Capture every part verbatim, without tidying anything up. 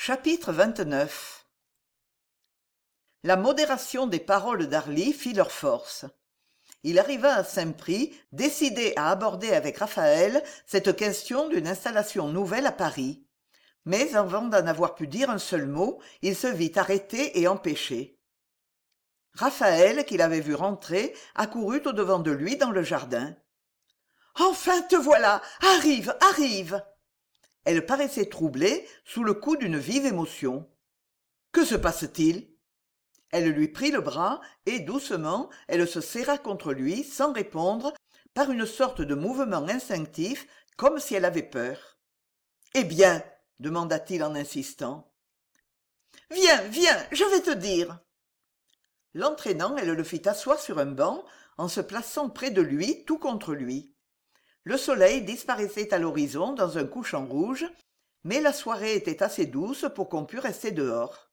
Chapitre vingt-neuf. La modération des paroles d'Harly fit leur force. Il arriva à Saint-Prix, décidé à aborder avec Raphaël cette question d'une installation nouvelle à Paris. Mais avant d'en avoir pu dire un seul mot, il se vit arrêté et empêché. Raphaël, qui l'avait vu rentrer, accourut au-devant de lui dans le jardin. « Enfin te voilà! Arrive, arrive !» Elle paraissait troublée, sous le coup d'une vive émotion. « Que se passe-t-il ?» Elle lui prit le bras et, doucement, elle se serra contre lui, sans répondre, par une sorte de mouvement instinctif, comme si elle avait peur. « Eh bien ?» demanda-t-il en insistant. « Viens, viens, je vais te dire !» L'entraînant, elle le fit asseoir sur un banc, en se plaçant près de lui, tout contre lui. Le soleil disparaissait à l'horizon dans un couchant rouge, mais la soirée était assez douce pour qu'on pût rester dehors.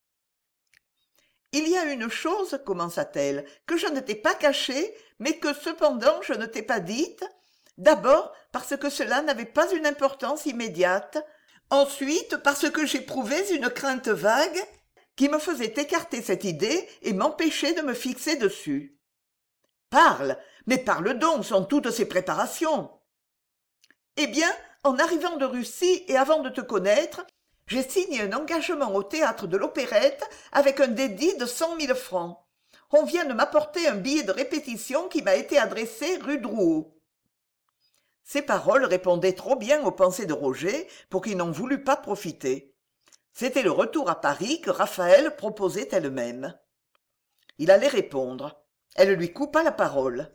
« Il y a une chose, commença-t-elle, que je ne t'ai pas cachée, mais que cependant je ne t'ai pas dite. D'abord parce que cela n'avait pas une importance immédiate. Ensuite parce que j'éprouvais une crainte vague qui me faisait écarter cette idée et m'empêchait de me fixer dessus. Parle, mais parle donc, sont toutes ces préparations. Eh bien, en arrivant de Russie et avant de te connaître, j'ai signé un engagement au théâtre de l'Opérette avec un dédit de cent mille francs. On vient de m'apporter un billet de répétition qui m'a été adressé rue Drouot. Ces paroles répondaient trop bien aux pensées de Roger pour qu'il n'en voulût pas profiter. C'était le retour à Paris que Raphaël proposait elle-même. Il allait répondre. Elle lui coupa la parole.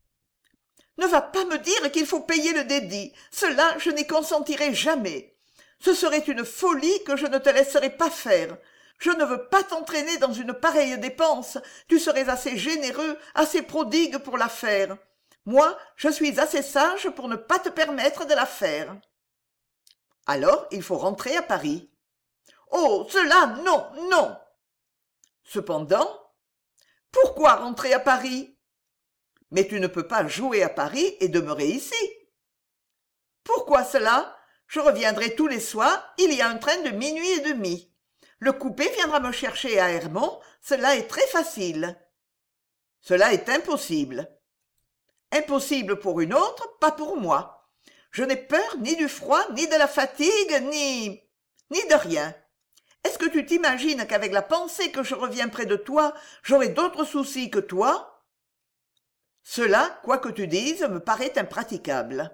« Ne va pas me dire qu'il faut payer le dédit. Cela, je n'y consentirai jamais. Ce serait une folie que je ne te laisserai pas faire. Je ne veux pas t'entraîner dans une pareille dépense. Tu serais assez généreux, assez prodigue pour la faire. Moi, je suis assez sage pour ne pas te permettre de la faire. Alors, il faut rentrer à Paris. Oh, cela, non, non. Cependant, pourquoi rentrer à Paris? Mais tu ne peux pas jouer à Paris et demeurer ici. Pourquoi cela? Je reviendrai tous les soirs, il y a un train de minuit et demi. Le coupé viendra me chercher à Hermont, cela est très facile. Cela est impossible. Impossible pour une autre, pas pour moi. Je n'ai peur ni du froid, ni de la fatigue, ni... ni de rien. Est-ce que tu t'imagines qu'avec la pensée que je reviens près de toi, j'aurai d'autres soucis que toi? Cela, quoi que tu dises, me paraît impraticable.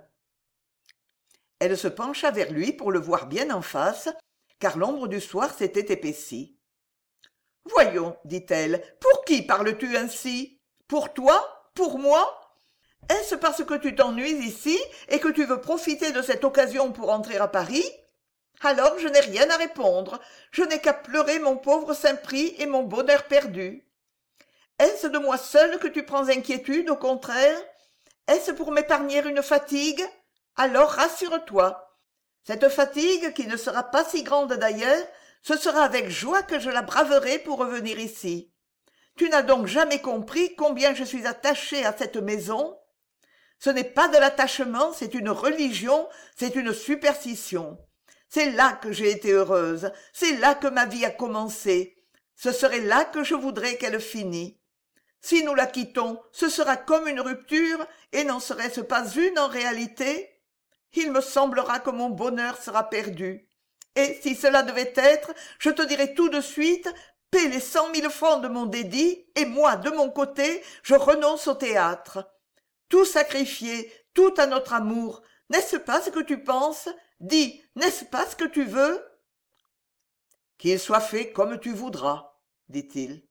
Elle se pencha vers lui pour le voir bien en face, car l'ombre du soir s'était épaissie. « Voyons, dit-elle, pour qui parles-tu ainsi? Pour toi? Pour moi? Est-ce parce que tu t'ennuies ici et que tu veux profiter de cette occasion pour entrer à Paris? Alors je n'ai rien à répondre, je n'ai qu'à pleurer mon pauvre Saint-Prix et mon bonheur perdu. Est-ce de moi seule que tu prends inquiétude, au contraire? Est-ce pour m'épargner une fatigue? Alors rassure-toi. Cette fatigue, qui ne sera pas si grande d'ailleurs, ce sera avec joie que je la braverai pour revenir ici. Tu n'as donc jamais compris combien je suis attachée à cette maison? Ce n'est pas de l'attachement, c'est une religion, c'est une superstition. C'est là que j'ai été heureuse, c'est là que ma vie a commencé. Ce serait là que je voudrais qu'elle finît. Si nous la quittons, ce sera comme une rupture, et n'en serait-ce pas une en réalité? Il me semblera que mon bonheur sera perdu. Et si cela devait être, je te dirai tout de suite, paie les cent mille francs de mon dédit, et moi, de mon côté, je renonce au théâtre. Tout sacrifier, tout à notre amour, n'est-ce pas ce que tu penses? Dis, n'est-ce pas ce que tu veux? Qu'il soit fait comme tu voudras, dit-il.